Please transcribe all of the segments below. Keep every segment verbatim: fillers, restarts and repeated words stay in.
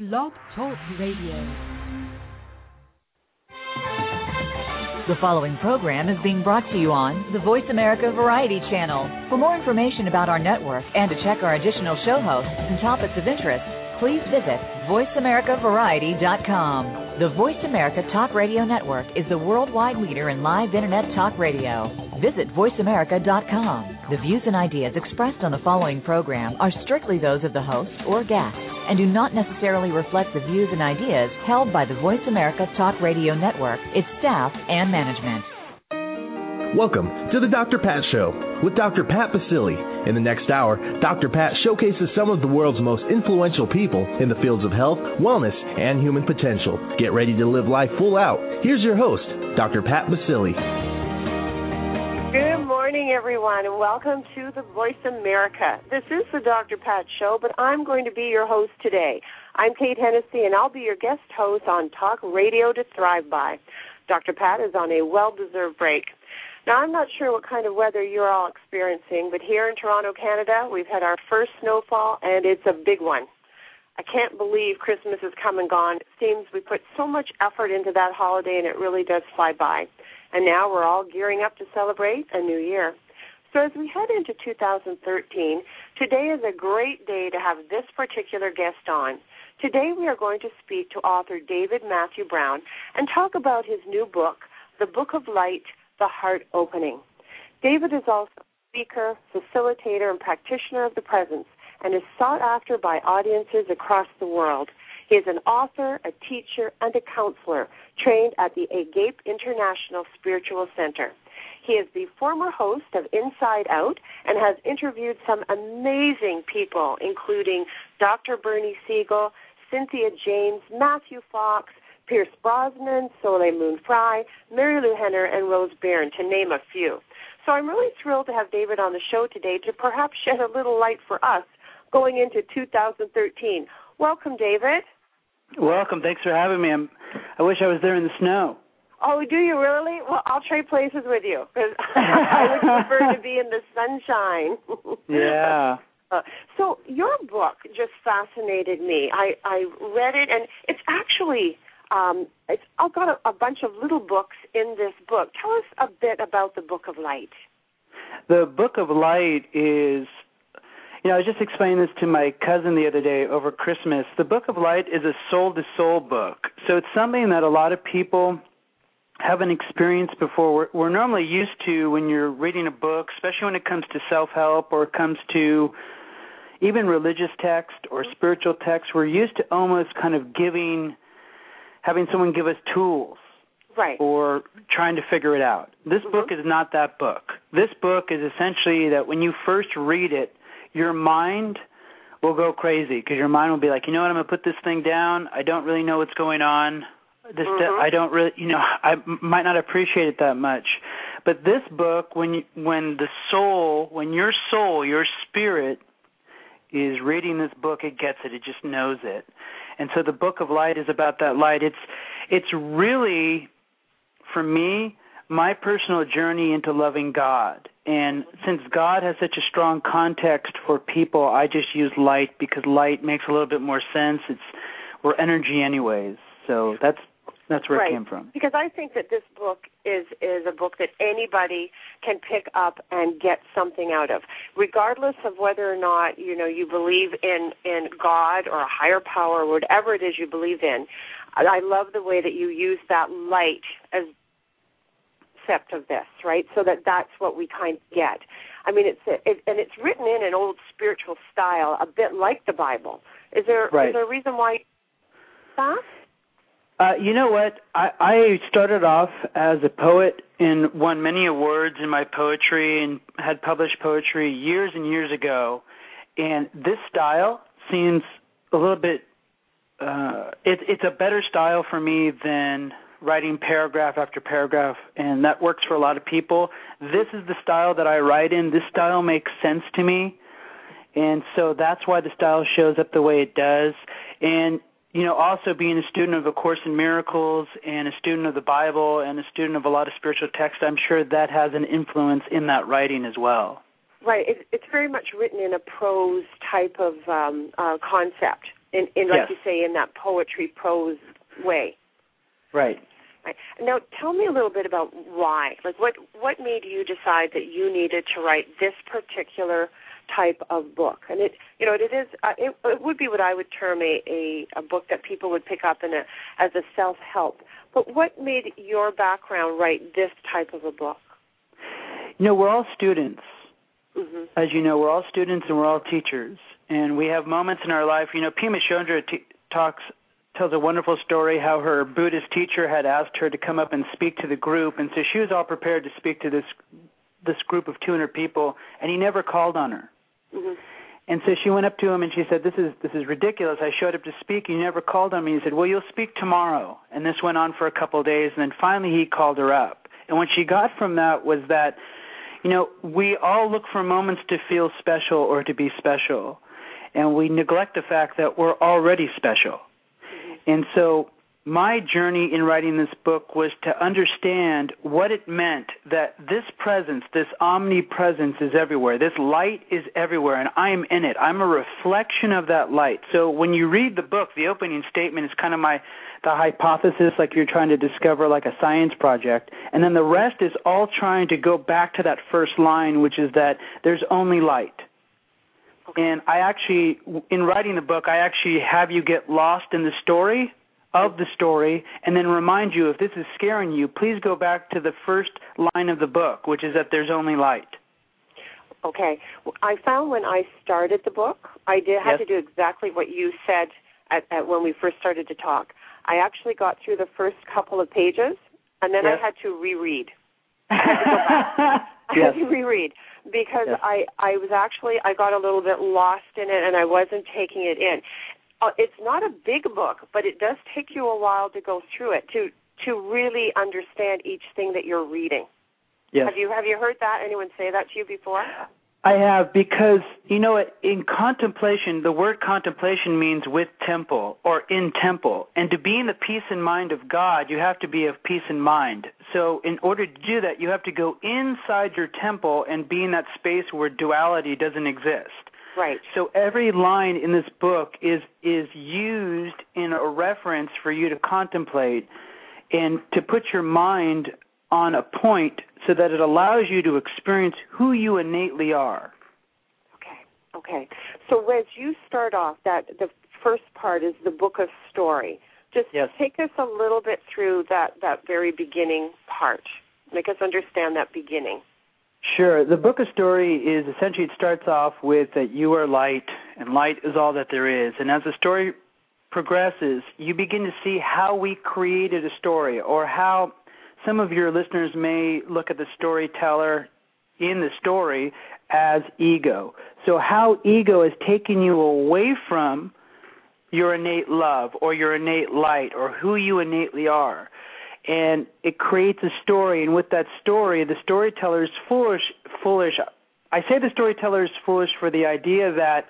Blog Talk Radio. The following program is being brought to you on the Voice America Variety Channel. For more information about our network and to check our additional show hosts and topics of interest, please visit voice america variety dot com. The Voice America Talk Radio Network is the worldwide leader in live Internet talk radio. Visit voice america dot com. The views and ideas expressed on the following program are strictly those of the host or guest and do not necessarily reflect the views and ideas held by the Voice America Talk Radio Network, its staff, and management. Welcome to the Doctor Pat Show with Doctor Pat Baccili. In the next hour, Doctor Pat showcases some of the world's most influential people in the fields of health, wellness, and human potential. Get ready to live life full out. Here's your host, Doctor Pat Baccili. Good morning, everyone, and welcome to the Voice America. This is the Doctor Pat Show, but I'm going to be your host today. I'm Kate Hennessy, and I'll be your guest host on Talk Radio to Thrive By. Doctor Pat is on a well-deserved break. Now, I'm not sure what kind of weather you're all experiencing, but here in Toronto, Canada, we've had our first snowfall, and it's a big one. I can't believe Christmas has come and gone. It seems we put so much effort into that holiday, and it really does fly by. And now we're all gearing up to celebrate a new year. So as we head into two thousand thirteen, today is a great day to have this particular guest on. Today we are going to speak to author David Matthew Brown and talk about his new book, The Book of Light, The Heart Opening. David is also a speaker, facilitator, and practitioner of the presence and is sought after by audiences across the world. He is an author, a teacher, and a counselor trained at the Agape International Spiritual Center. He is the former host of Inside Out and has interviewed some amazing people, including Doctor Bernie Siegel, Cynthia James, Matthew Fox, Pierce Brosnan, Soleil Moon Frye, Mary Lou Henner, and Rose Byrne, to name a few. So I'm really thrilled to have David on the show today to perhaps shed a little light for us going into two thousand thirteen. Welcome, David. Welcome. Thanks for having me. I'm, I wish I was there in the snow. Oh, do you really? Well, I'll trade places with you because I would prefer to be in the sunshine. Yeah. Uh, so your book just fascinated me. I, I read it, and it's actually um, it's, I've got a, a bunch of little books in this book. Tell us a bit about the Book of Light. The Book of Light is, you know, I was just explaining this to my cousin the other day over Christmas. The Book of Light is a soul-to-soul book. So it's something that a lot of people haven't experienced before. We're, we're normally used to, when you're reading a book, especially when it comes to self-help or it comes to even religious text or spiritual text, we're used to almost kind of giving, having someone give us tools. Right. Or trying to figure it out. This Mm-hmm. book is not that book. This book is essentially that when you first read it, your mind will go crazy because your mind will be like, you know what, I'm going to put this thing down. I don't really know what's going on. This mm-hmm. I don't really, you know, I might not appreciate it that much. But this book, when you, when the soul, when your soul, your spirit is reading this book, it gets it. It just knows it. And so the Book of Light is about that light. It's it's really, for me, my personal journey into loving God. And since God has such a strong context for people, I just use light because light makes a little bit more sense. It's we're energy anyways. So that's that's where right. it came from. Because I think that this book is, is a book that anybody can pick up and get something out of, regardless of whether or not, you know, you believe in, in God or a higher power or whatever it is you believe in. I love the way that you use that light as concept of this, right? So that that's what we kind of get. I mean, it's it, and it's written in an old spiritual style, a bit like the Bible. Is there right. is there a reason why that? Uh, you know what? I, I started off as a poet and won many awards in my poetry and had published poetry years and years ago. And this style seems a little bit, uh, it, it's a better style for me than writing paragraph after paragraph, and that works for a lot of people. This is the style that I write in. This style makes sense to me, and so that's why the style shows up the way it does. And you know, also being a student of A Course in Miracles and a student of the Bible and a student of a lot of spiritual text, I'm sure that has an influence in that writing as well. Right. It, it's very much written in a prose type of um, uh, concept, in, in like yes. you say, in that poetry prose way. Right. Right. Now, tell me a little bit about why. Like, what what made you decide that you needed to write this particular type of book? And it, you know, it is uh, it, it would be what I would term a, a, a book that people would pick up in a, as a self-help. But what made your background write this type of a book? You know, we're all students. Mm-hmm. As you know, we're all students and we're all teachers. And we have moments in our life. You know, Pema Chodron t- talks. tells a wonderful story how her Buddhist teacher had asked her to come up and speak to the group, and so she was all prepared to speak to this this group of two hundred people, and he never called on her. Mm-hmm. And so she went up to him and she said, this is this is ridiculous. I showed up to speak, and you never called on me. He said, well, you'll speak tomorrow. And this went on for a couple of days, and then finally he called her up. And what she got from that was that, you know, we all look for moments to feel special or to be special, and we neglect the fact that we're already special. And so my journey in writing this book was to understand what it meant that this presence, this omnipresence is everywhere. This light is everywhere, and I'm in it. I'm a reflection of that light. So when you read the book, the opening statement is kind of my the hypothesis, like you're trying to discover like a science project. And then the rest is all trying to go back to that first line, which is that there's only light. And I actually, in writing the book, I actually have you get lost in the story of the story and then remind you, if this is scaring you, please go back to the first line of the book, which is that there's only light. Okay. I found when I started the book, I did have yes. to do exactly what you said at, at when we first started to talk. I actually got through the first couple of pages, and then yes. I had to reread. I had to go back. I yes. had to reread because yes. I, I was actually, I got a little bit lost in it, and I wasn't taking it in. Uh, it's not a big book, but it does take you a while to go through it, to to really understand each thing that you're reading. Yes. Have you have you heard that? Anyone say that to you before? I have, because, you know, in contemplation, the word contemplation means with temple or in temple. And to be in the peace and mind of God, you have to be of peace and mind. So in order to do that, you have to go inside your temple and be in that space where duality doesn't exist. Right. So every line in this book is is used in a reference for you to contemplate and to put your mind on a point so that it allows you to experience who you innately are. Okay, okay. So as you start off, that the first part is the book of story. Just yes. take us a little bit through that, that very beginning part. Make us understand that beginning. Sure. The book of story is essentially, it starts off with that you are light, and light is all that there is. And as the story progresses, you begin to see how we created a story, or how some of your listeners may look at the storyteller in the story as ego. So how ego has taken you away from your innate love or your innate light or who you innately are. And it creates a story, and with that story, the storyteller is foolish. Foolish. I say the storyteller is foolish for the idea that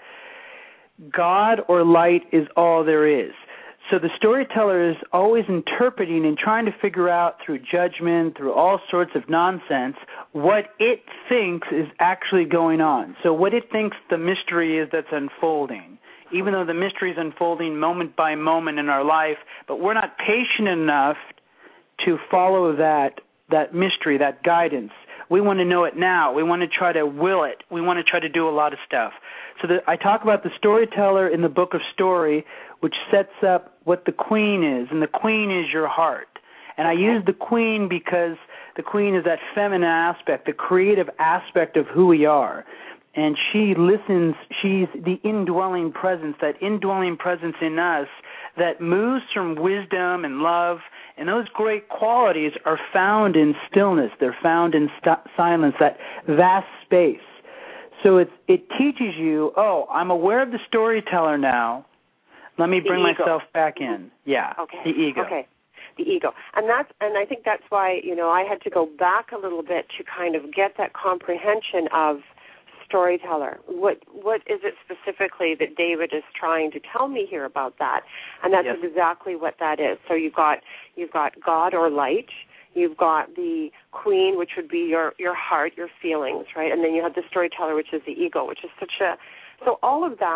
God or light is all there is. So the storyteller is always interpreting and trying to figure out through judgment, through all sorts of nonsense, what it thinks is actually going on. So what it thinks the mystery is that's unfolding, even though the mystery is unfolding moment by moment in our life, but we're not patient enough to follow that that mystery, that guidance. We want to know it now. We want to try to will it. We want to try to do a lot of stuff. So the, I talk about the storyteller in the book of story, which sets up what the queen is, and the queen is your heart. And I use the queen because the queen is that feminine aspect, the creative aspect of who we are. And she listens, she's the indwelling presence, that indwelling presence in us that moves from wisdom and love, and those great qualities are found in stillness. They're found in st- silence, that vast space. So it's, it teaches you, oh, I'm aware of the storyteller now. Let me bring myself back in. Yeah, okay. The ego. Okay, the ego. And that's, and I think that's why, you know, I had to go back a little bit to kind of get that comprehension of storyteller. What what is it specifically that David is trying to tell me here about that? And that's yes. exactly what that is. So you've got you've got God or light, you've got the queen, which would be your, your heart, your feelings, right? And then you have the storyteller, which is the ego, which is such a so all of that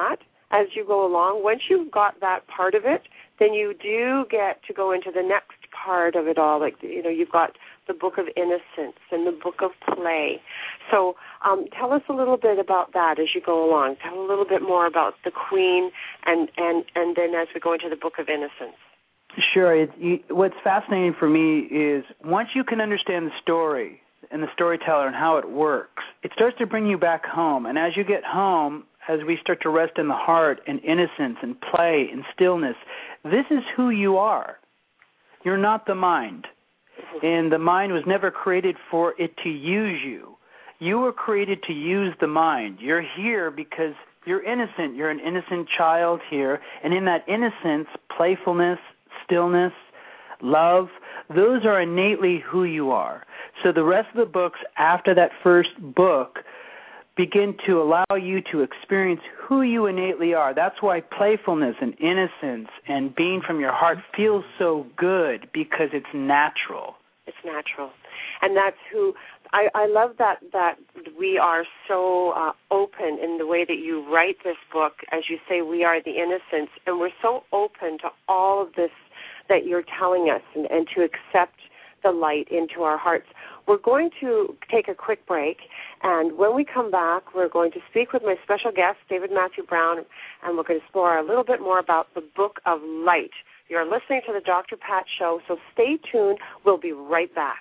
as you go along. Once you've got that part of it, then you do get to go into the next part of it all. Like, you know, you've got the Book of Innocence and the Book of Play. So um, tell us a little bit about that as you go along. Tell a little bit more about the Queen, and, and, and then as we go into the Book of Innocence. Sure. It, you, what's fascinating for me is once you can understand the story and the storyteller and how it works, it starts to bring you back home. And as you get home, as we start to rest in the heart and innocence and play and stillness, this is who you are. You're not the mind. And the mind was never created for it to use you. You were created to use the mind. You're here because you're innocent. You're an innocent child here. And in that innocence, playfulness, stillness, love, those are innately who you are. So the rest of the books after that first book begin to allow you to experience who you innately are. That's why playfulness and innocence and being from your heart feels so good, because it's natural. It's natural. And that's who, I, I love that, that we are so uh, open in the way that you write this book. As you say, we are the innocents, and we're so open to all of this that you're telling us, and, and to accept the light into our hearts. We're going to take a quick break, and when we come back, we're going to speak with my special guest, David Matthew Brown, and we're going to explore a little bit more about the Book of Light. You're listening to the Doctor Pat Show, so stay tuned. We'll be right back.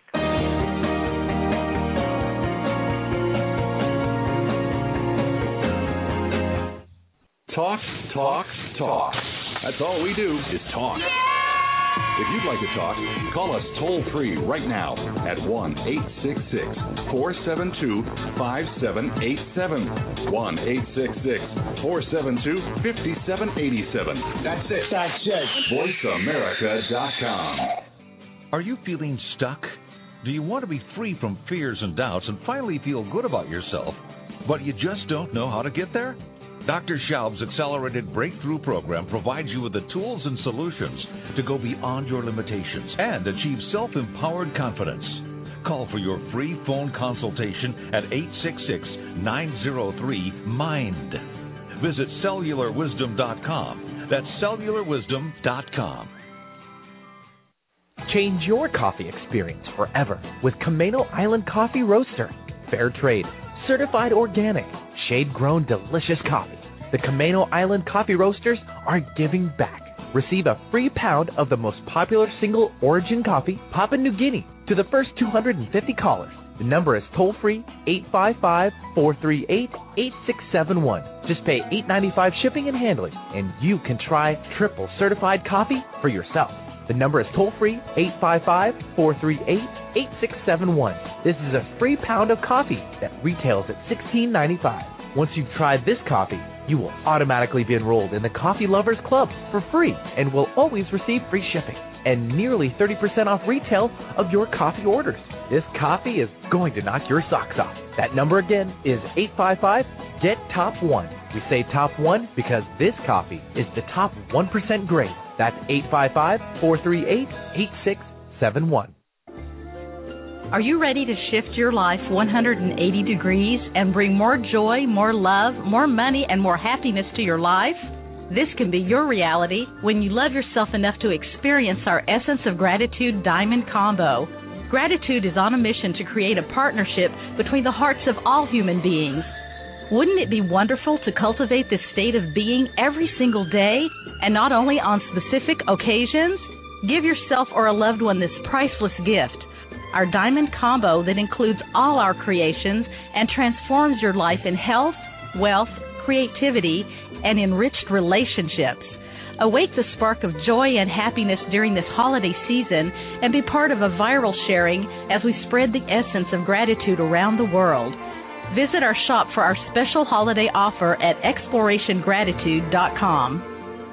Talk, talk, talk. That's all we do is talk. If you'd like to talk, call us toll-free right now at one eight six six, four seven two, five seven eight seven. one eight six six, four seven two, five seven eight seven. That's it. That's it. voice america dot com. Are you feeling stuck? Do you want to be free from fears and doubts and finally feel good about yourself, but you just don't know how to get there? Doctor Schaub's Accelerated Breakthrough Program provides you with the tools and solutions to go beyond your limitations and achieve self-empowered confidence. Call for your free phone consultation at eight six six, nine zero three, MIND. Visit cellular wisdom dot com. That's cellular wisdom dot com. Change your coffee experience forever with Camano Island Coffee Roaster. Fair trade, certified organic, shade-grown delicious coffee. The Camano Island Coffee Roasters are giving back. Receive a free pound of the most popular single origin coffee, Papua New Guinea, to the first two hundred fifty callers. The number is toll-free, eight five five, four three eight, eight six seven one. Just pay eight dollars and ninety-five cents shipping and handling, and you can try triple certified coffee for yourself. The number is toll-free, eight five five, four three eight, eight six seven one. This is a free pound of coffee that retails at sixteen ninety-five. Once you've tried this coffee, you will automatically be enrolled in the Coffee Lovers Club for free and will always receive free shipping and nearly thirty percent off retail of your coffee orders. This coffee is going to knock your socks off. That number again is eight five five, G E T, top one. We say top one because this coffee is the top one percent grade. That's eight five five, four three eight, eight six seven one. Are you ready to shift your life one hundred eighty degrees and bring more joy, more love, more money, and more happiness to your life? This can be your reality when you love yourself enough to experience our Essence of Gratitude Diamond Combo. Gratitude is on a mission to create a partnership between the hearts of all human beings. Wouldn't it be wonderful to cultivate this state of being every single day and not only on specific occasions? Give yourself or a loved one this priceless gift. Our Diamond Combo that includes all our creations and transforms your life in health, wealth, creativity, and enriched relationships. Awake the spark of joy and happiness during this holiday season and be part of a viral sharing as we spread the essence of gratitude around the world. Visit our shop for our special holiday offer at exploration gratitude dot com.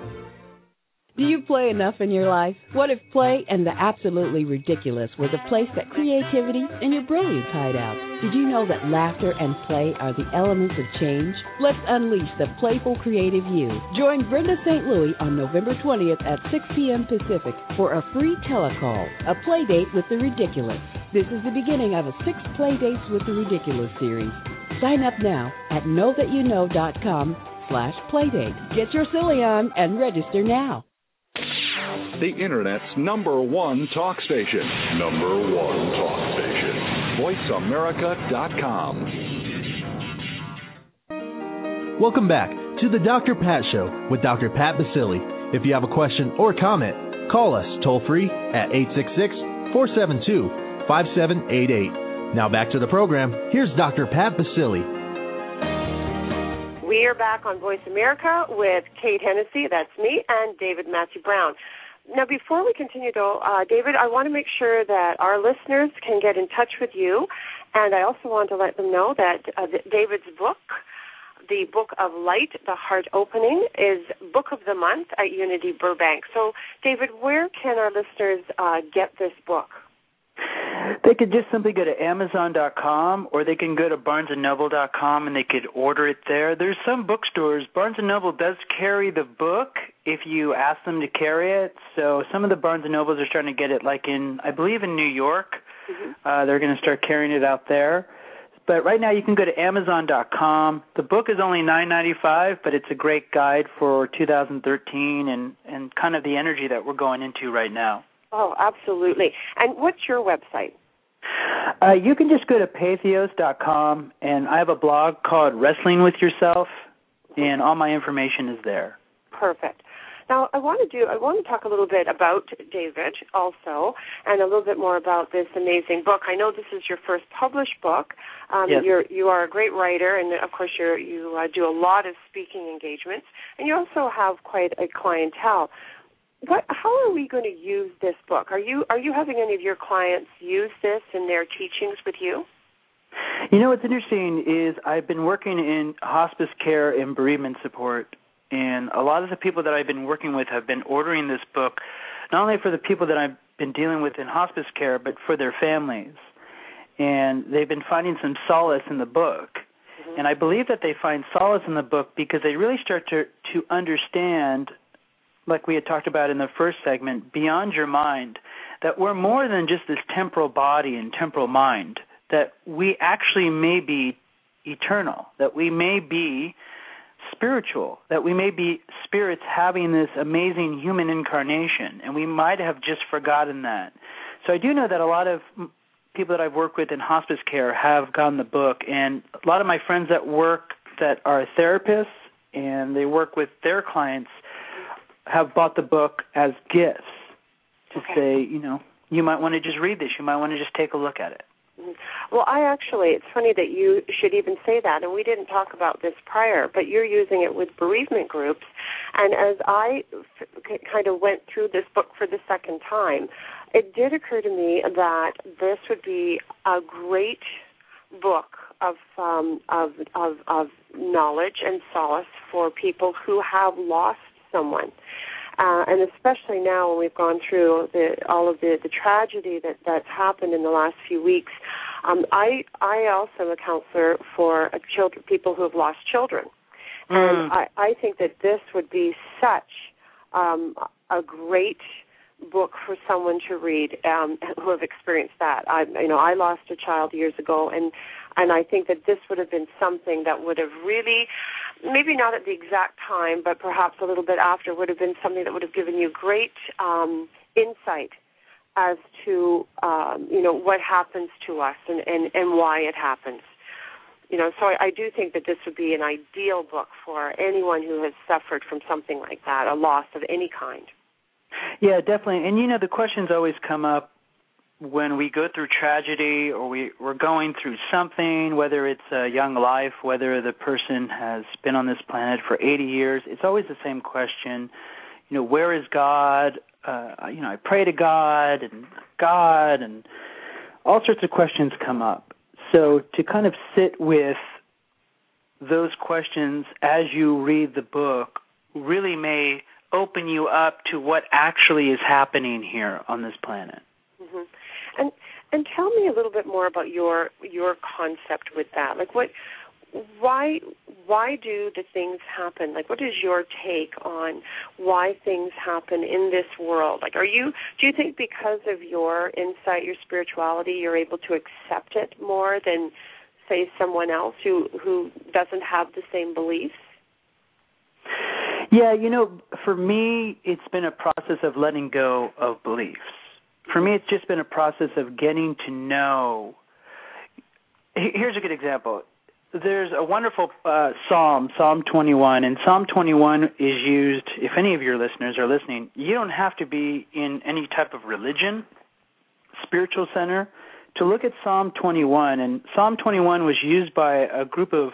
Do you play enough in your life? What if play and the absolutely ridiculous were the place that creativity and your brilliance hide out? Did you know that laughter and play are the elements of change? Let's unleash the playful, creative you. Join Brenda Saint Louis on November twentieth at six p.m. Pacific for a free telecall, a play date with the ridiculous. This is the beginning of a six play dates with the ridiculous series. Sign up now at know that you know dot com slash playdate. Get your silly on and register now. The Internet's number one talk station. Number one talk station. voice america dot com. Welcome back to the Doctor Pat Show with Doctor Pat Baccili. If you have a question or comment, call us toll-free at eight six six, four seven two, five seven eight eight. Now back to the program. Here's Doctor Pat Baccili. We are back on Voice America with Kate Hennessy, that's me, and David Matthew Brown. Now, before we continue, though, uh, David, I want to make sure that our listeners can get in touch with you, and I also want to let them know that uh, David's book, the Book of Light, The Heart Opening, is Book of the Month at Unity Burbank. So, David, where can our listeners uh, get this book? They could just simply go to amazon dot com, or they can go to barnes and noble dot com and they could order it there. There's some bookstores. Barnes and Noble does carry the book if you ask them to carry it. So some of the Barnes and Nobles are starting to get it, like in, I believe in New York. Mm-hmm. Uh, they're going to start carrying it out there. But right now you can go to amazon dot com. The book is only nine ninety-five, but it's a great guide for two thousand thirteen and, and kind of the energy that we're going into right now. Oh, absolutely. And what's your website? Uh, you can just go to pathos dot com, and I have a blog called Wrestling with Yourself, and all my information is there. Perfect. Now, I want to do. I want to talk a little bit about David also, and a little bit more about this amazing book. I know this is your first published book. Um, yes. You're you are a great writer, and of course you're, you uh, do a lot of speaking engagements, and you also have quite a clientele. What, how are we going to use this book? Are you are you having any of your clients use this in their teachings with you? You know, what's interesting is I've been working in hospice care and bereavement support, and a lot of the people that I've been working with have been ordering this book, not only for the people that I've been dealing with in hospice care, but for their families. And they've been finding some solace in the book. Mm-hmm. And I believe that they find solace in the book because they really start to, to understand, like we had talked about in the first segment, beyond your mind, that we're more than just this temporal body and temporal mind, that we actually may be eternal, that we may be spiritual, that we may be spirits having this amazing human incarnation, and we might have just forgotten that. So I do know that a lot of people that I've worked with in hospice care have gotten the book, and a lot of my friends that work that are therapists and they work with their clients have bought the book as gifts to okay. say, you know, you might want to just read this. You might want to just take a look at it. Well, I actually, it's funny that you should even say that, and we didn't talk about this prior, but you're using it with bereavement groups. And as I f- kind of went through this book for the second time, it did occur to me that this would be a great book of um, of, of of knowledge and solace for people who have lost someone. Uh, and especially now when we've gone through the, all of the, the tragedy that, that's happened in the last few weeks, um, I I also am a counselor for a children, people who have lost children. Mm. And I, I think that this would be such um, a great book for someone to read um, who have experienced that. I, you know, I lost a child years ago, and and I think that this would have been something that would have really, maybe not at the exact time, but perhaps a little bit after, would have been something that would have given you great um, insight as to, um, you know, what happens to us and, and, and why it happens. You know, so I, I do think that this would be an ideal book for anyone who has suffered from something like that, a loss of any kind. Yeah, definitely. And, you know, the questions always come up when we go through tragedy or we, we're going through something, whether it's a young life, whether the person has been on this planet for eighty years, it's always the same question. You know, where is God? Uh, you know, I pray to God and God, and all sorts of questions come up. So to kind of sit with those questions as you read the book really may open you up to what actually is happening here on this planet. Mm-hmm. And and tell me a little bit more about your your concept with that. Like, what, why why do the things happen? Like, what is your take on why things happen in this world? Like, are you do you think because of your insight, your spirituality, you're able to accept it more than, say, someone else who who doesn't have the same beliefs? Yeah, you know, for me, it's been a process of letting go of beliefs. For me, it's just been a process of getting to know. Here's a good example. There's a wonderful uh, psalm, Psalm twenty-one, and Psalm twenty-one is used, if any of your listeners are listening, you don't have to be in any type of religion, spiritual center, to look at Psalm twenty-one. And Psalm twenty-one was used by a group of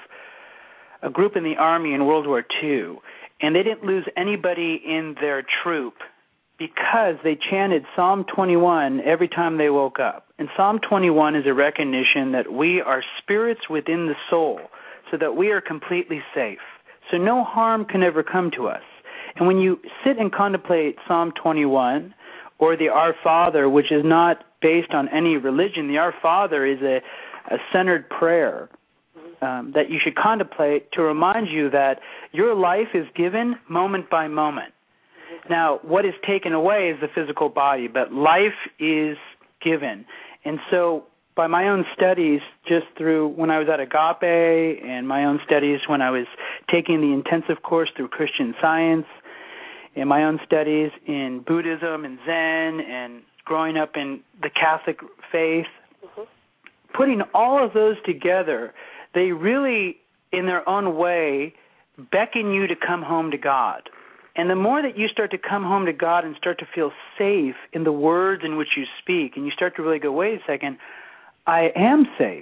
a group in the Army in World War Two, and they didn't lose anybody in their troop because they chanted Psalm twenty-one every time they woke up. And Psalm twenty-one is a recognition that we are spirits within the soul, so that we are completely safe. So no harm can ever come to us. And when you sit and contemplate Psalm twenty-one, or the Our Father, which is not based on any religion, the Our Father is a, a centered prayer um, that you should contemplate to remind you that your life is given moment by moment. Now, what is taken away is the physical body, but life is given. And so by my own studies, just through when I was at Agape and my own studies when I was taking the intensive course through Christian Science, and my own studies in Buddhism and Zen and growing up in the Catholic faith, mm-hmm. putting all of those together, they really, in their own way, beckon you to come home to God. And the more that you start to come home to God and start to feel safe in the words in which you speak, and you start to really go, wait a second, I am safe.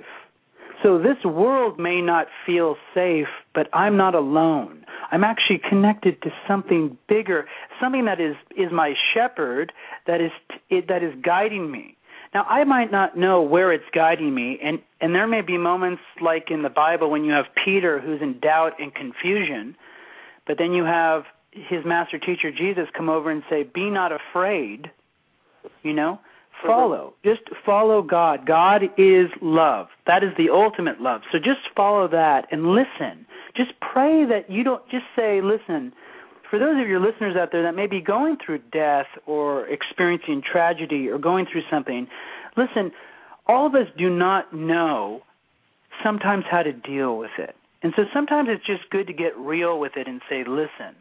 So this world may not feel safe, but I'm not alone. I'm actually connected to something bigger, something that is, is my shepherd that is it, that is guiding me. Now, I might not know where it's guiding me, and, and there may be moments like in the Bible when you have Peter who's in doubt and confusion, but then you have his master teacher Jesus come over and say, be not afraid, you know, follow. Just follow God. God is love. That is the ultimate love. So just follow that and listen. Just pray that you don't, just say, listen, for those of your listeners out there that may be going through death or experiencing tragedy or going through something, listen, all of us do not know sometimes how to deal with it. And so sometimes it's just good to get real with it and say, listen,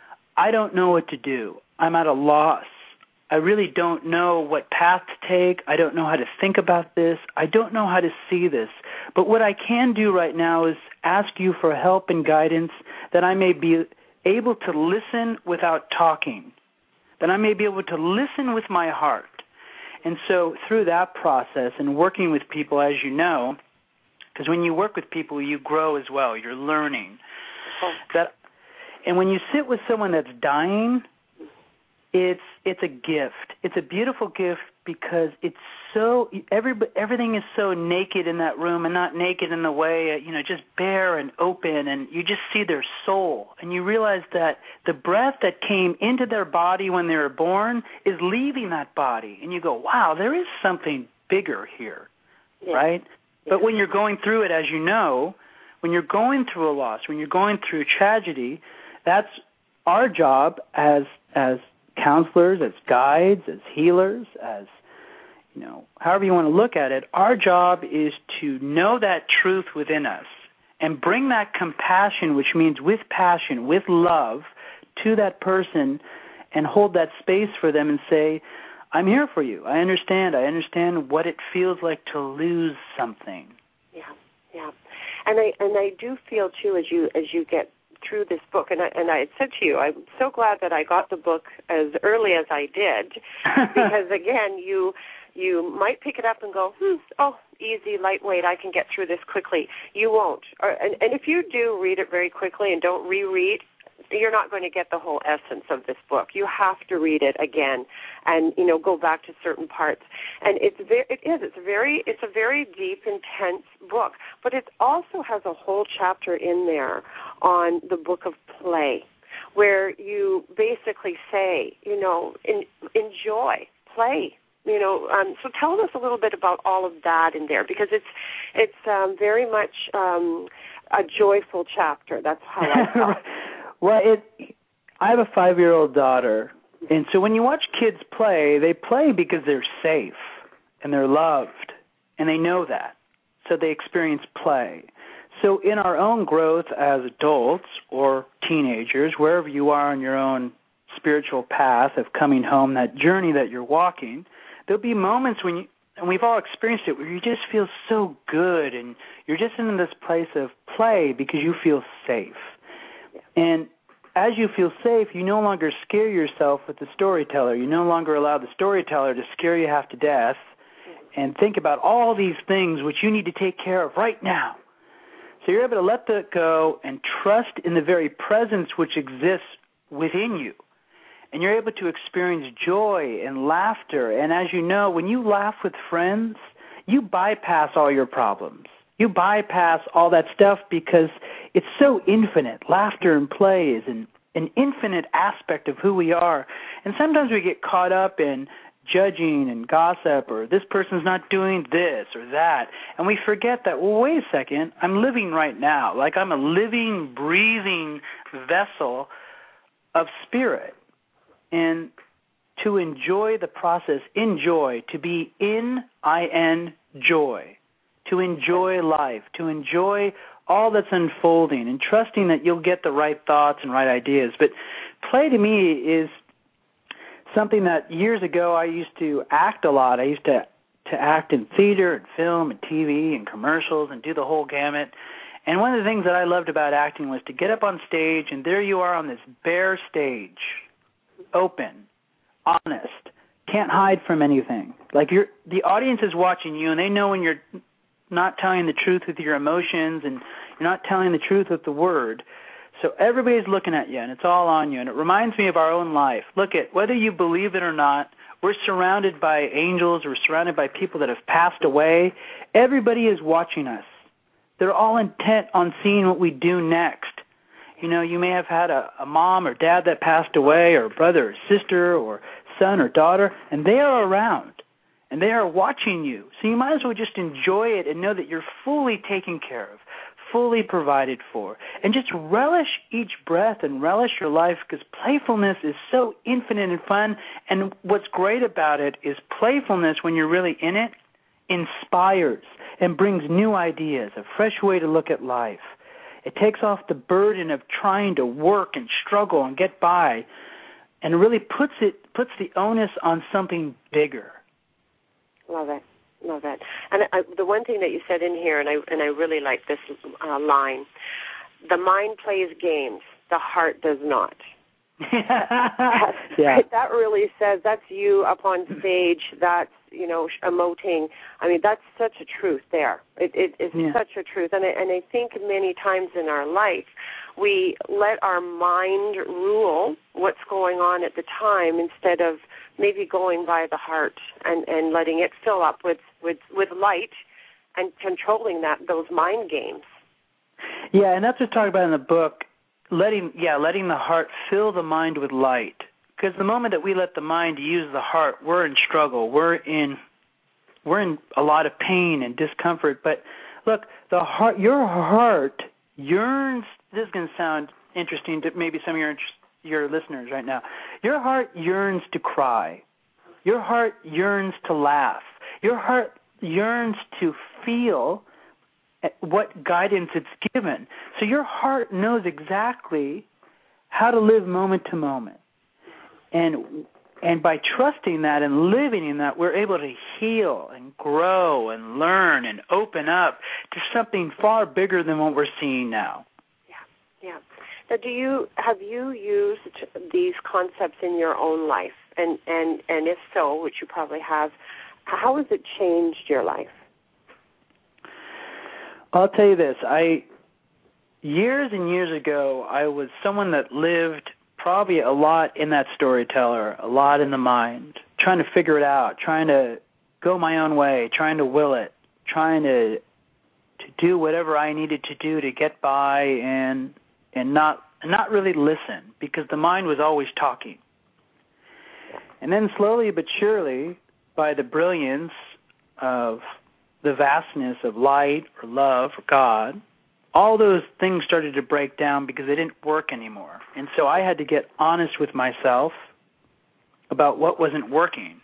I don't know what to do. I'm at a loss. I really don't know what path to take. I don't know how to think about this. I don't know how to see this. But what I can do right now is ask you for help and guidance, that I may be able to listen without talking, that I may be able to listen with my heart. And so through that process and working with people, as you know, because when you work with people, you grow as well. You're learning. Oh. That, and when you sit with someone that's dying, It's it's a gift. It's a beautiful gift because it's so every everything is so naked in that room, and not naked in the way, you know, just bare and open, and you just see their soul, and you realize that the breath that came into their body when they were born is leaving that body, and you go, wow, there is something bigger here, yeah. right? Yeah. But when you're going through it, as you know, when you're going through a loss, when you're going through tragedy, that's our job as as counselors, as guides, as healers, as, you know, however you want to look at it. Our job is to know that truth within us and bring that compassion, which means with passion, with love, to that person and hold that space for them and say, I'm here for you. I understand. I understand what it feels like to lose something. Yeah, yeah. And I and I do feel, too, as you as you get through this book, and I, and I had said to you, I'm so glad that I got the book as early as I did, because again, you you might pick it up and go, hmm, oh, easy, lightweight, I can get through this quickly. You won't. Or, and, and if you do read it very quickly and don't reread, you're not going to get the whole essence of this book. You have to read it again, and you know, go back to certain parts. And it's very, it is, it's very, it's a very deep, intense book. But it also has a whole chapter in there on the book of play, where you basically say, you know, in, enjoy, play. You know, um, so tell us a little bit about all of that in there, because it's it's um, very much um, a joyful chapter. That's how I felt. Well, it, I have a five-year-old daughter, and so when you watch kids play, they play because they're safe and they're loved, and they know that, so they experience play. So in our own growth as adults or teenagers, wherever you are on your own spiritual path of coming home, that journey that you're walking, there'll be moments when you, and we've all experienced it, where you just feel so good and you're just in this place of play because you feel safe. And as you feel safe, you no longer scare yourself with the storyteller. You no longer allow the storyteller to scare you half to death and think about all these things which you need to take care of right now. So you're able to let that go and trust in the very presence which exists within you. And you're able to experience joy and laughter. And as you know, when you laugh with friends, you bypass all your problems. You bypass all that stuff because it's so infinite. Laughter and play is an, an infinite aspect of who we are. And sometimes we get caught up in judging and gossip, or this person's not doing this or that. And we forget that, well, wait a second, I'm living right now. Like I'm a living, breathing vessel of spirit. And to enjoy the process, enjoy, to be in, I N, joy, to enjoy life, to enjoy all that's unfolding and trusting that you'll get the right thoughts and right ideas. But play to me is something that years ago I used to act a lot. I used to, to act in theater and film and T V and commercials and do the whole gamut. And one of the things that I loved about acting was to get up on stage, and there you are on this bare stage, open, honest, can't hide from anything. Like you're, the audience is watching you, and they know when you're not telling the truth with your emotions and you're not telling the truth with the word. So everybody's looking at you, and it's all on you. And it reminds me of our own life. Look at, whether you believe it or not, we're surrounded by angels. We're surrounded by people that have passed away. Everybody is watching us. They're all intent on seeing what we do next. You know, you may have had a, a mom or dad that passed away, or a brother or sister or son or daughter, and they are around, and they are watching you. So you might as well just enjoy it and know that you're fully taken care of, fully provided for, and just relish each breath and relish your life, because playfulness is so infinite and fun. And what's great about it is playfulness, when you're really in it, inspires and brings new ideas, a fresh way to look at life. It takes off the burden of trying to work and struggle and get by, and really puts it puts the onus on something bigger. Love it. Love it. And I, the one thing that you said in here, and I and I really like this uh, line: the mind plays games, the heart does not. that, yeah. that really says, that's you up on stage, that's, you know, emoting. I mean, that's such a truth there. It, it is yeah. such a truth. And I, and I think many times in our life, we let our mind rule what's going on at the time, instead of maybe going by the heart and, and letting it fill up with, with, with light and controlling that those mind games. Yeah, and that's what we talk about in the book. Letting, yeah, letting the heart fill the mind with light. Because the moment that we let the mind use the heart, we're in struggle. We're in, we're in a lot of pain and discomfort. But look, the heart, your heart yearns. This is going to sound interesting to maybe some of your your listeners right now. Your heart yearns to cry. Your heart yearns to laugh. Your heart yearns to feel what guidance it's given. So your heart knows exactly how to live moment to moment. And and by trusting that and living in that, we're able to heal and grow and learn and open up to something far bigger than what we're seeing now. Yeah, yeah. Now, do you have you used these concepts in your own life? And, and, and if so, which you probably have, how has it changed your life? I'll tell you this. I years and years ago, I was someone that lived probably a lot in that storyteller, a lot in the mind, trying to figure it out, trying to go my own way, trying to will it, trying to to do whatever I needed to do to get by, and and not not really listen, because the mind was always talking. And then slowly but surely, by the brilliance of the vastness of light or love or God, all those things started to break down because they didn't work anymore. And so I had to get honest with myself about what wasn't working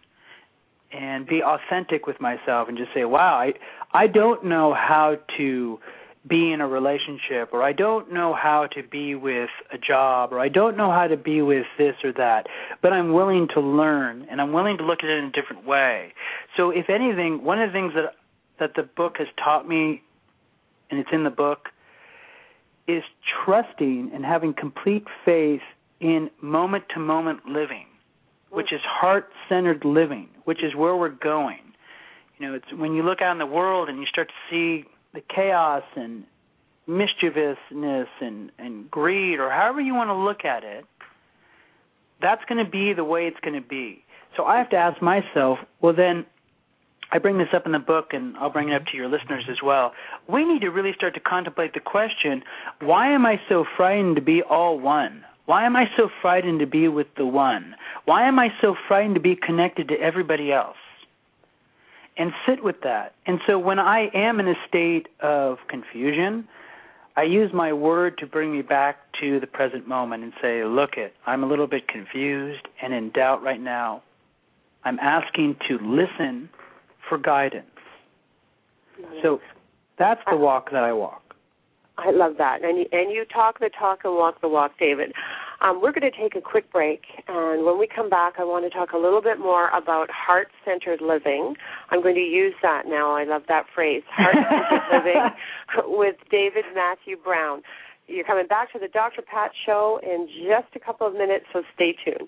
and be authentic with myself and just say, wow, I, I don't know how to be in a relationship, or I don't know how to be with a job, or I don't know how to be with this or that, but I'm willing to learn, and I'm willing to look at it in a different way. So if anything, one of the things that that the book has taught me, and it's in the book, is trusting and having complete faith in moment-to-moment living, which is heart-centered living, which is where we're going. You know, it's when you look out in the world and you start to see the chaos and mischievousness and, and greed, or however you want to look at it, that's going to be the way it's going to be. So I have to ask myself, well then, I bring this up in the book, and I'll bring it up to your listeners as well. We need to really start to contemplate the question, why am I so frightened to be all one? Why am I so frightened to be with the one? Why am I so frightened to be connected to everybody else? And sit with that. And so when I am in a state of confusion, I use my word to bring me back to the present moment and say, look it, I'm a little bit confused and in doubt right now. I'm asking to listen for guidance. So that's the walk that I walk. I love that. And you, and you talk the talk and walk the walk, David. Um, we're going to take a quick break, and when we come back, I want to talk a little bit more about heart-centered living. I'm going to use that now. I love that phrase, heart-centered living, with David Matthew Brown. You're coming back to the Doctor Pat Show in just a couple of minutes, so stay tuned.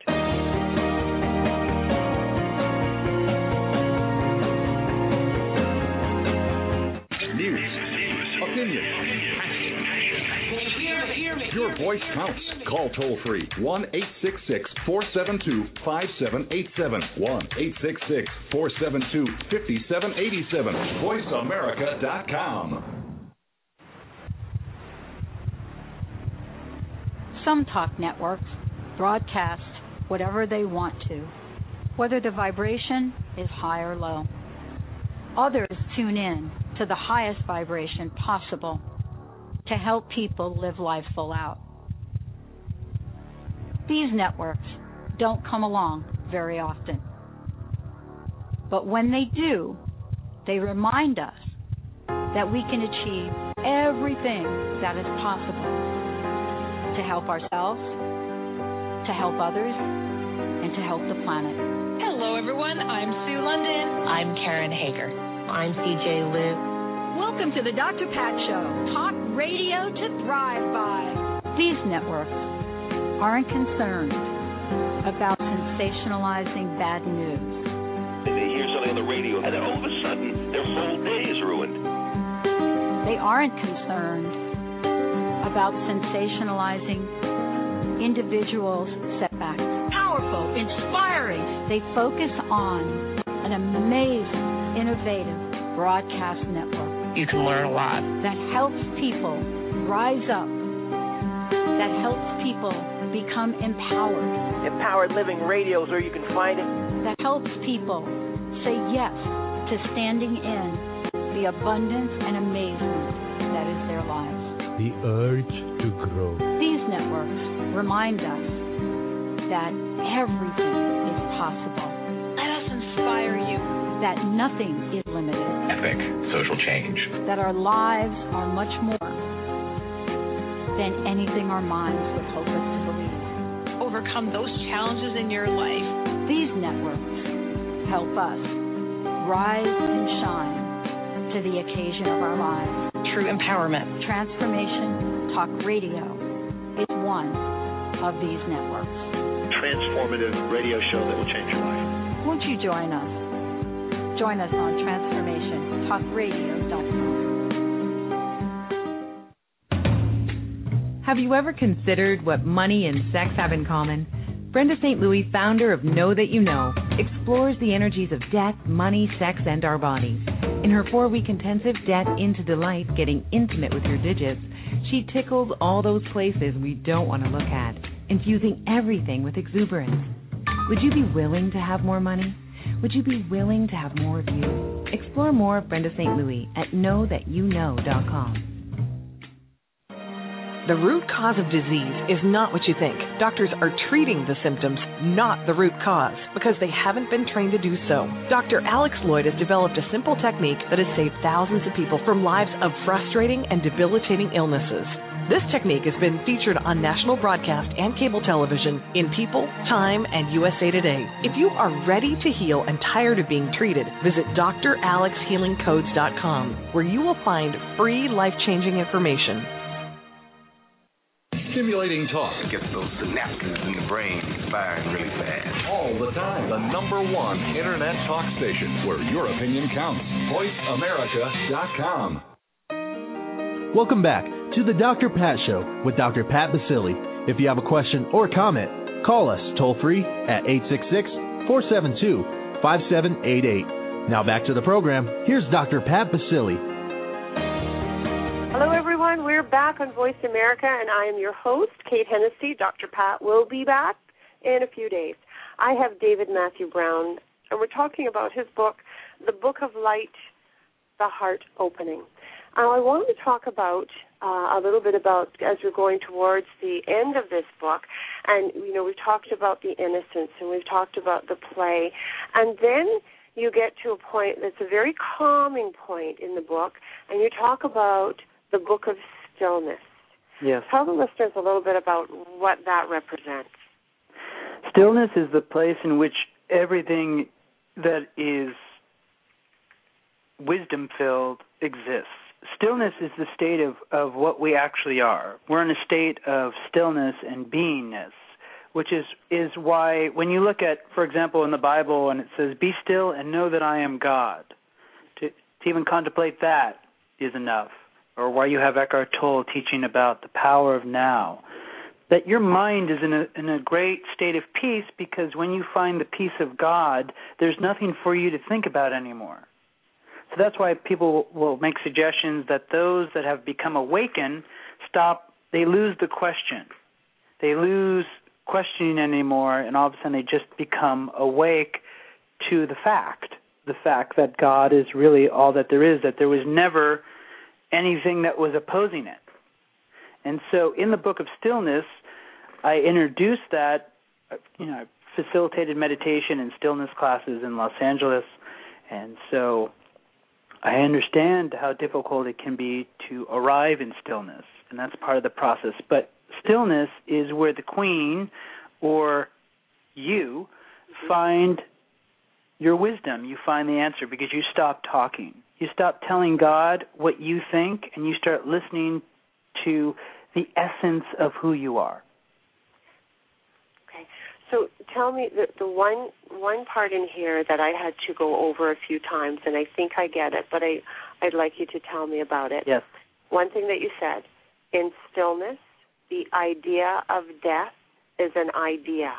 News, opinion, your voice counts. Call toll-free one eight six six, four seven two, five seven eight seven, one eight six six, four seven two, five seven eight seven, voice america dot com. Some talk networks broadcast whatever they want to, whether the vibration is high or low. Others tune in to the highest vibration possible to help people live life full out. These networks don't come along very often. But when they do, they remind us that we can achieve everything that is possible to help ourselves, to help others, and to help the planet. Hello, everyone. I'm Sue London. I'm Karen Hager. I'm C J Liu. Welcome to the Doctor Pat Show, talk radio to thrive by. These networks aren't concerned about sensationalizing bad news. They hear something on the radio, and then all of a sudden, their whole day is ruined. They aren't concerned about sensationalizing individuals' setbacks. Powerful, inspiring. They focus on an amazing, innovative broadcast network. You can learn a lot. That helps people rise up. That helps people become empowered. Empowered Living Radio is where you can find it. That helps people say yes to standing in the abundance and amazement that is their lives. The urge to grow. These networks remind us that everything is possible. Let us inspire you that nothing is limited. Epic social change. That our lives are much more than anything our minds would hope us to believe. Overcome those challenges in your life. These networks help us rise and shine to the occasion of our lives. True empowerment. Transformation Talk Radio is one of these networks. Transformative radio show that will change your life. Won't you join us? Join us on transformation talk radio dot com. Have you ever considered what money and sex have in common? Brenda Saint Louis, founder of Know That You Know, explores the energies of death, money, sex, and our bodies. In her four-week intensive Death into Delight, Getting Intimate with Your Digits, she tickles all those places we don't want to look at, infusing everything with exuberance. Would you be willing to have more money? Would you be willing to have more of you? Explore more of Brenda Saint Louis at know that you know dot com. The root cause of disease is not what you think. Doctors are treating the symptoms, not the root cause, because they haven't been trained to do so. Doctor Alex Lloyd has developed a simple technique that has saved thousands of people from lives of frustrating and debilitating illnesses. This technique has been featured on national broadcast and cable television in People, Time, and U S A Today. If you are ready to heal and tired of being treated, visit D R alex healing codes dot com, where you will find free life-changing information. Stimulating talk gets those synapses in the brain firing really fast. All the time. The number one internet talk station where your opinion counts. voice america dot com. Welcome back to the Doctor Pat Show with Doctor Pat Baccili. If you have a question or comment, call us toll-free at eight six six, four seven two, five seven eight eight. Now back to the program. Here's Doctor Pat Baccili. Hello, everyone. We're back on Voice America, and I am your host, Kate Hennessy. Doctor Pat will be back in a few days. I have David Matthew Brown, and we're talking about his book, The Book of Light, The Heart Opening. Uh, I wanted to talk about uh, a little bit about, as we're going towards the end of this book, and, you know, we've talked about the innocence, and we've talked about the play, and then you get to a point that's a very calming point in the book, and you talk about the Book of Stillness. Yes. Tell the listeners a little bit about what that represents. Stillness is the place in which everything that is wisdom-filled exists. Stillness is the state of, of what we actually are. We're in a state of stillness and beingness, which is, is why when you look at, for example, in the Bible, and it says, "Be still and know that I am God," to, to even contemplate that is enough. Or why you have Eckhart Tolle teaching about the power of now, that your mind is in a, in a great state of peace, because when you find the peace of God, there's nothing for you to think about anymore. So that's why people will make suggestions that those that have become awakened stop, they lose the question. They lose questioning anymore, and all of a sudden they just become awake to the fact, the fact that God is really all that there is, that there was never anything that was opposing it. And so in the Book of Stillness, I introduced that, you know, I facilitated meditation and stillness classes in Los Angeles, and so I understand how difficult it can be to arrive in stillness, and that's part of the process. But stillness is where the queen or you find your wisdom. You find the answer because you stop talking. You stop telling God what you think, and you start listening to the essence of who you are. Okay. So tell me the, the one one part in here that I had to go over a few times, and I think I get it, but I, I'd like you to tell me about it. Yes. One thing that you said, in stillness, the idea of death is an idea.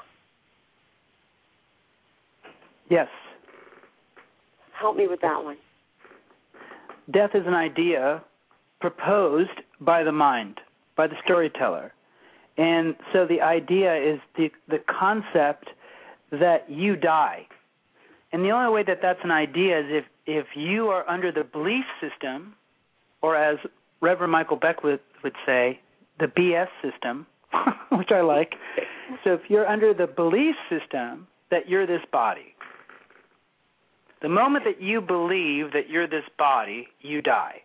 Yes. Help me with that one. Death is an idea proposed by the mind, by the storyteller. And so the idea is the, the concept that you die. And the only way that that's an idea is if, if you are under the belief system, or as Reverend Michael Beck would, would say, the B S system, which I like. So if you're under the belief system that you're this body, the moment that you believe that you're this body, you die.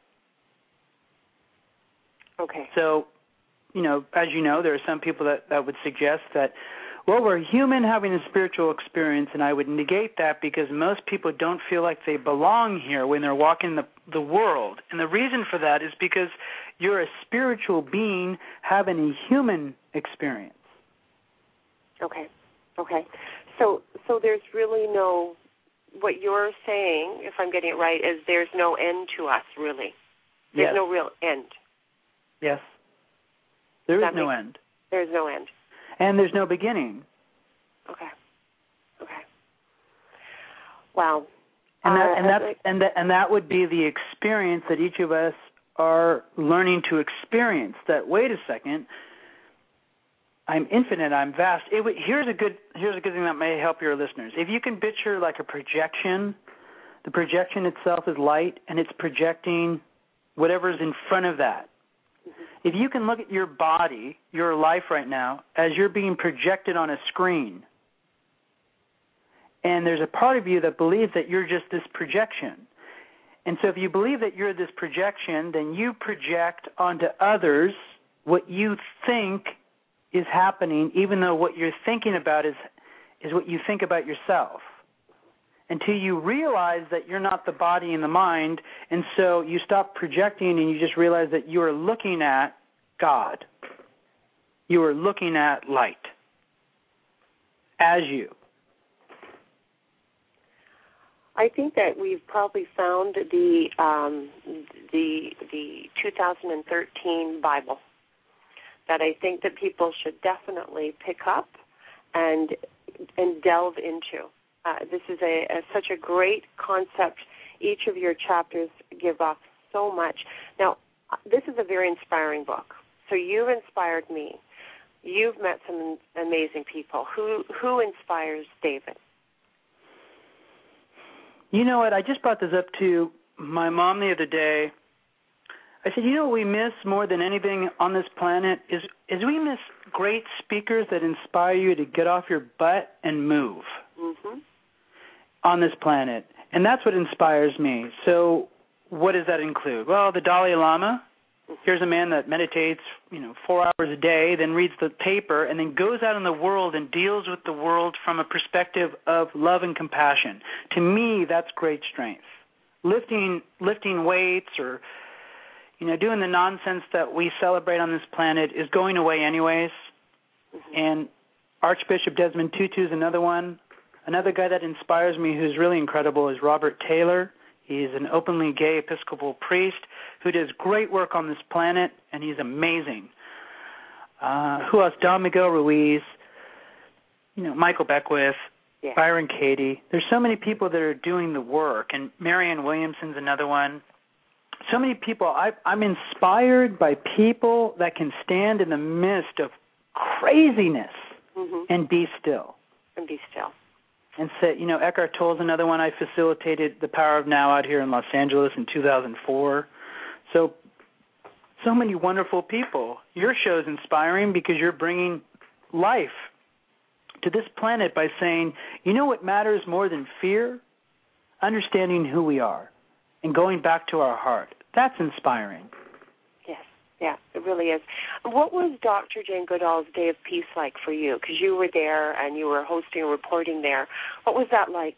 Okay. So, you know, as you know, there are some people that, that would suggest that, well, we're human having a spiritual experience, and I would negate that because most people don't feel like they belong here when they're walking the, the world. And the reason for that is because you're a spiritual being having a human experience. Okay. Okay. So, so there's really no... What you're saying, if I'm getting it right, is there's no end to us, really. There's Yes. no real end. Yes. There is That no makes- end. There's no end. And there's no beginning. Okay. Okay. Wow. And that, Uh, and, that's, like- and, that, and that would be the experience that each of us are learning to experience, that, wait a second, I'm infinite, I'm vast. It would, here's a good here's a good thing that may help your listeners. If you can picture like a projection, the projection itself is light, and it's projecting whatever's in front of that. if you can look at your body, your life right now, as you're being projected on a screen, and there's a part of you that believes that you're just this projection. And so if you believe that you're this projection, then you project onto others what you think is happening, even though what you're thinking about is is what you think about yourself. Until you realize that you're not the body and the mind, and so you stop projecting and you just realize that you are looking at God. You are looking at light as you. I think that we've probably found the um, the the two thousand thirteen Bible that I think that people should definitely pick up and and delve into. Uh, this is a, a such a great concept. Each of your chapters give off so much. Now, this is a very inspiring book. So you've inspired me. You've met some amazing people. Who who inspires David? You know what? I just brought this up to my mom the other day. I said, you know what we miss more than anything on this planet is is we miss great speakers that inspire you to get off your butt and move mm-hmm. on this planet. And that's what inspires me. So what does that include? Well, the Dalai Lama. Here's a man that meditates, you know, four hours a day, then reads the paper, and then goes out in the world and deals with the world from a perspective of love and compassion. To me, that's great strength. Lifting lifting weights or, you know, doing the nonsense that we celebrate on this planet is going away anyways. Mm-hmm. And Archbishop Desmond Tutu is another one. Another guy that inspires me who's really incredible is Robert Taylor. He's an openly gay Episcopal priest who does great work on this planet, and he's amazing. Uh, who else? Don Miguel Ruiz, you know, Michael Beckwith, yeah. Byron Katie. There's so many people that are doing the work, and Marianne Williamson's another one. So many people. I, I'm inspired by people that can stand in the midst of craziness mm-hmm. and be still. And be still. And say, you know, Eckhart Tolle's another one. I facilitated The Power of Now out here in Los Angeles in two thousand four. So, so many wonderful people. Your show is inspiring because you're bringing life to this planet by saying, you know what matters more than fear? Understanding who we are and going back to our heart. That's inspiring. Yes, yeah, it really is. What was Doctor Jane Goodall's Day of Peace like for you? Because you were there and you were hosting and reporting there. What was that like?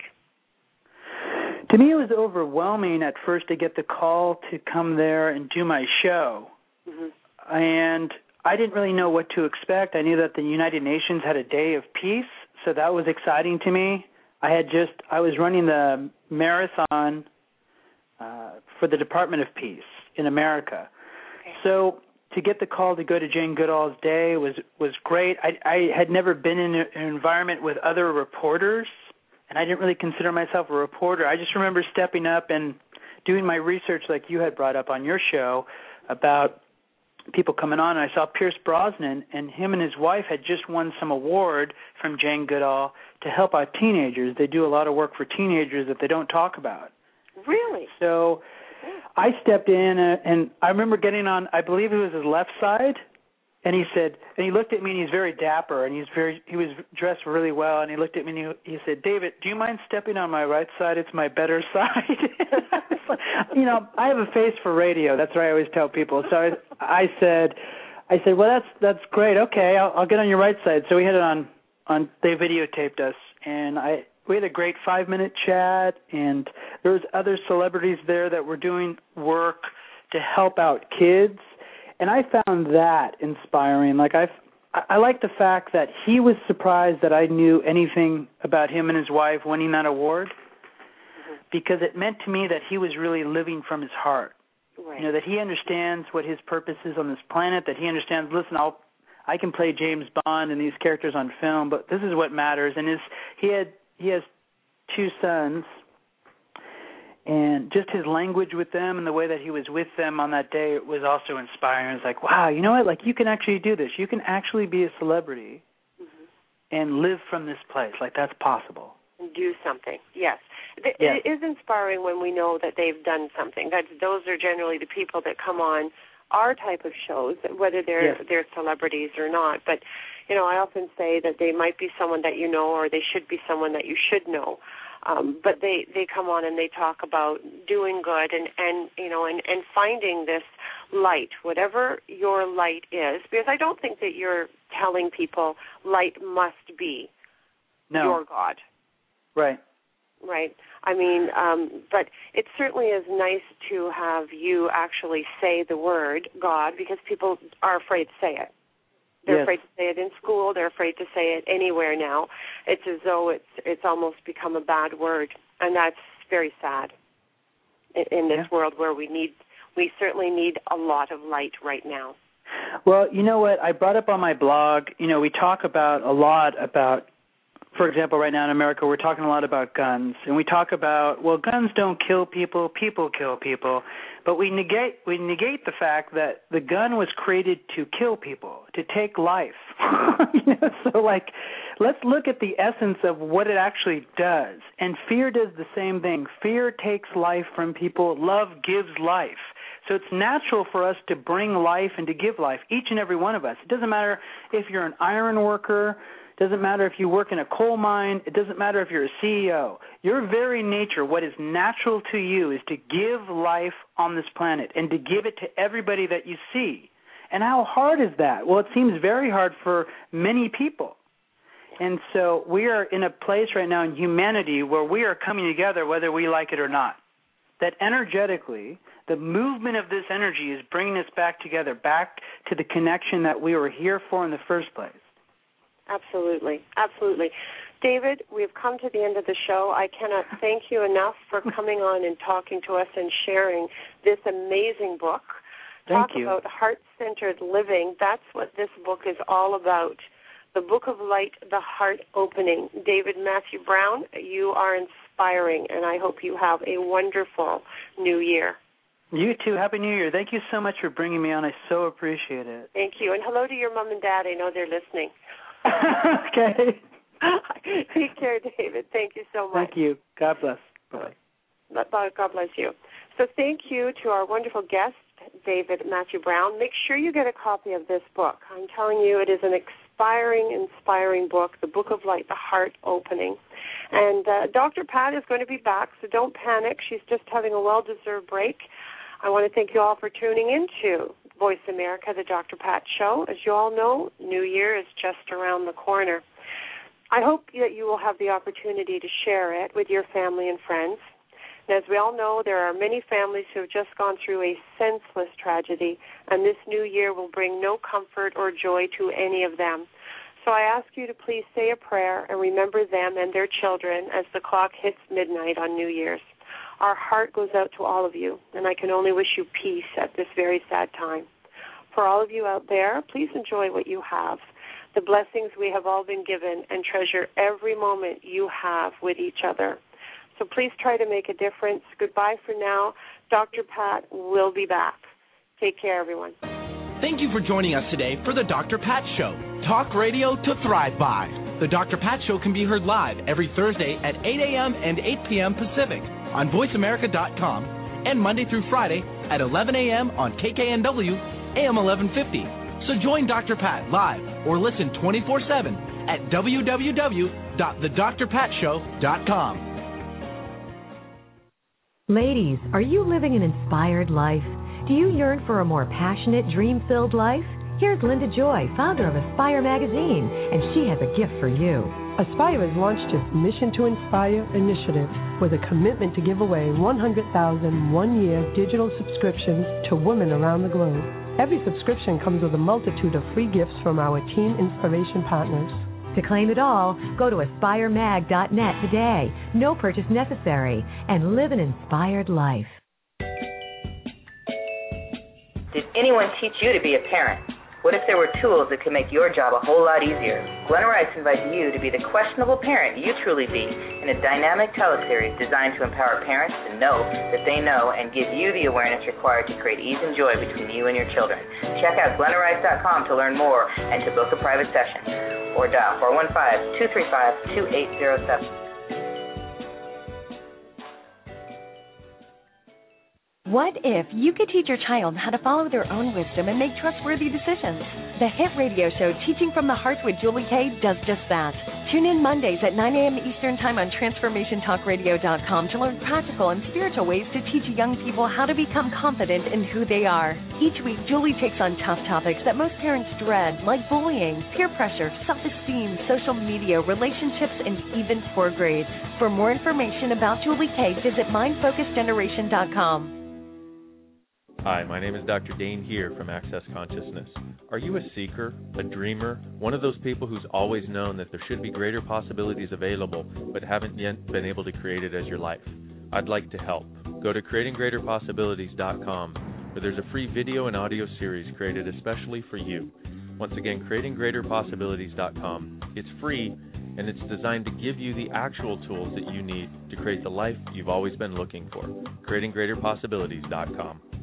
To me, it was overwhelming at first to get the call to come there and do my show. Mm-hmm. And I didn't really know what to expect. I knew that the United Nations had a Day of Peace, so that was exciting to me. I had just, I was running the marathon uh, for the Department of Peace in America. Okay. So to get the call to go to Jane Goodall's Day was, was great. I, I had never been in an environment with other reporters, and I didn't really consider myself a reporter. I just remember stepping up and doing my research like you had brought up on your show about people coming on. And I saw Pierce Brosnan, and him and his wife had just won some award from Jane Goodall to help out teenagers. They do a lot of work for teenagers that they don't talk about. Really? So I stepped in, uh, and I remember getting on, I believe it was his left side, and he said, and he looked at me, and he's very dapper, and he's very, he was dressed really well, and he looked at me, and he, he said, David, do you mind stepping on my right side? It's my better side. You know, I have a face for radio. That's what I always tell people. So I, I said, I said, well, that's that's great. Okay, I'll, I'll get on your right side. So we had it on, on they videotaped us, and I we had a great five-minute chat, and there was other celebrities there that were doing work to help out kids. And I found that inspiring. Like I, I like the fact that he was surprised that I knew anything about him and his wife winning that award, mm-hmm. because it meant to me that he was really living from his heart. Right. You know, that he understands what his purpose is on this planet. That he understands. Listen, I'll, I can play James Bond and these characters on film, but this is what matters. And his, he had, he has two sons. And just his language with them and the way that he was with them on that day was also inspiring. It's like, wow, you know what? Like, you can actually do this. You can actually be a celebrity mm-hmm. and live from this place. Like, that's possible. And do something, yes. It, yes. it is inspiring when we know that they've done something. That's, those are generally the people that come on our type of shows, whether they're Yes. they're celebrities or not. But you know, I often say that they might be someone that you know, or they should be someone that you should know. Um, but they, they come on and they talk about doing good and, and you know and, and finding this light, whatever your light is, because I don't think that you're telling people light must be no. your God. Right. Right. I mean, um, but it certainly is nice to have you actually say the word God, because people are afraid to say it. They're yes. afraid to say it in school. They're afraid to say it anywhere now. It's as though it's it's almost become a bad word, and that's very sad in, in this yeah. world where we need we certainly need a lot of light right now. Well, you know what? I brought up on my blog, you know, we talk about a lot about, for example, right now in America, we're talking a lot about guns, and we talk about, well, guns don't kill people, people kill people, but we negate we negate the fact that the gun was created to kill people, to take life. you know, so, like, let's look at the essence of what it actually does, and fear does the same thing. Fear takes life from people. Love gives life. So it's natural for us to bring life and to give life, each and every one of us. It doesn't matter if you're an iron worker. It doesn't matter if you work in a coal mine. It doesn't matter if you're a C E O. Your very nature, what is natural to you, is to give life on this planet and to give it to everybody that you see. And how hard is that? Well, it seems very hard for many people. And so we are in a place right now in humanity where we are coming together whether we like it or not. That energetically, the movement of this energy is bringing us back together, back to the connection that we were here for in the first place. Absolutely, absolutely. David, we've come to the end of the show. I cannot thank you enough for coming on and talking to us and sharing this amazing book. Thank Talk you. about heart-centered living. That's what this book is all about. The Book of Light, The Heart Opening. David Matthew Brown, you are inspiring, and I hope you have a wonderful new year. You too. Happy New Year. Thank you so much for bringing me on. I so appreciate it. Thank you. And hello to your mom and dad. I know they're listening. Okay. Take care, David. Thank you so much. Thank you. God bless. Bye-bye. God bless you. So thank you to our wonderful guest, David Matthew Brown. Make sure you get a copy of this book. I'm telling you, it is an inspiring, inspiring book, The Book of Light, The Heart Opening. And uh, Doctor Pat is going to be back, so don't panic. She's just having a well-deserved break. I want to thank you all for tuning in to Voice America, the Doctor Pat Show. As you all know, New Year is just around the corner. I hope that you will have the opportunity to share it with your family and friends. And as we all know, there are many families who have just gone through a senseless tragedy, and this new year will bring no comfort or joy to any of them. So I ask you to please say a prayer and remember them and their children as the clock hits midnight on New Year's. Our heart goes out to all of you, and I can only wish you peace at this very sad time. For all of you out there, please enjoy what you have, the blessings we have all been given, and treasure every moment you have with each other. So please try to make a difference. Goodbye for now. Doctor Pat will be back. Take care, everyone. Thank you for joining us today for the Doctor Pat Show. Talk radio to thrive by. The Doctor Pat Show can be heard live every Thursday at eight a.m. and eight p.m. Pacific on voice america dot com and Monday through Friday at eleven a.m. on K K N W A M eleven fifty. So join Doctor Pat live or listen twenty-four seven at w w w dot the dr pat show dot com. Ladies, are you living an inspired life? Do you yearn for a more passionate, dream-filled life? Here's Linda Joy, founder of Aspire Magazine, and she has a gift for you. Aspire has launched its Mission to Inspire initiative with a commitment to give away one hundred thousand one-year digital subscriptions to women around the globe. Every subscription comes with a multitude of free gifts from our Teen Inspiration partners. To claim it all, go to aspire mag dot net today. No purchase necessary, and live an inspired life. Did anyone teach you to be a parent? What if there were tools that could make your job a whole lot easier? Glenna Rice invites you to be the questionable parent you truly be in a dynamic teleseries designed to empower parents to know that they know and give you the awareness required to create ease and joy between you and your children. Check out glenna rice dot com to learn more and to book a private session. Or dial four one five, two three five, two eight zero seven. What if you could teach your child how to follow their own wisdom and make trustworthy decisions? The hit radio show Teaching from the Heart with Julie Kay does just that. Tune in Mondays at nine a.m. Eastern Time on transformation talk radio dot com to learn practical and spiritual ways to teach young people how to become confident in who they are. Each week, Julie takes on tough topics that most parents dread, like bullying, peer pressure, self-esteem, social media, relationships, and even poor grades. For more information about Julie Kay, visit mind focus generation dot com. Hi, my name is Doctor Dane here from Access Consciousness. Are you a seeker, a dreamer, one of those people who's always known that there should be greater possibilities available but haven't yet been able to create it as your life? I'd like to help. Go to creating greater possibilities dot com, where there's a free video and audio series created especially for you. Once again, creating greater possibilities dot com. It's free, and it's designed to give you the actual tools that you need to create the life you've always been looking for. creating greater possibilities dot com.